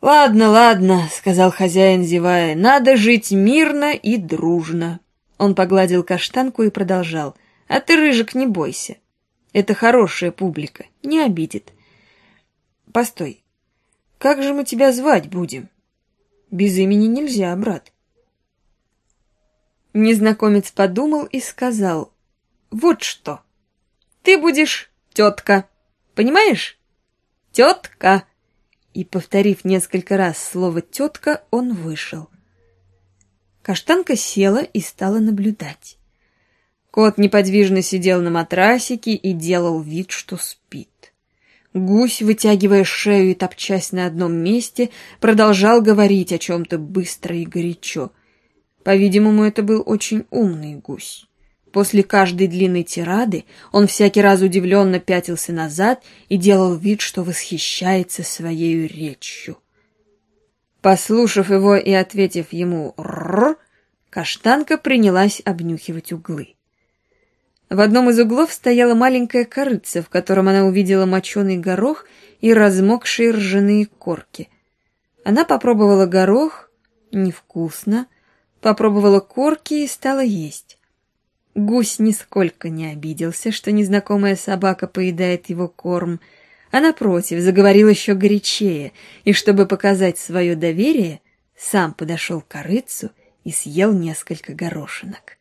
«Ладно, ладно», — сказал хозяин, зевая, — «надо жить мирно и дружно». Он погладил каштанку и продолжал. «А ты, Рыжик, не бойся. Это хорошая публика, не обидит. Постой, как же мы тебя звать будем? Без имени нельзя, брат». Незнакомец подумал и сказал: «Вот что, ты будешь тетка, понимаешь? Тетка». И, повторив несколько раз слово «тетка», он вышел. Каштанка села и стала наблюдать. Кот неподвижно сидел на матрасике и делал вид, что спит. Гусь, вытягивая шею и топчась на одном месте, продолжал говорить о чем-то быстро и горячо. По-видимому, это был очень умный гусь. После каждой длинной тирады он всякий раз удивленно пятился назад и делал вид, что восхищается своей речью. Послушав его и ответив ему «рррр», каштанка принялась обнюхивать углы. В одном из углов стояла маленькая корытца, в котором она увидела моченый горох и размокшие ржаные корки. Она попробовала горох, невкусно, попробовала корки и стала есть. Гусь нисколько не обиделся, что незнакомая собака поедает его корм, а напротив заговорил еще горячее, и, чтобы показать свое доверие, сам подошел к корытцу и съел несколько горошинок.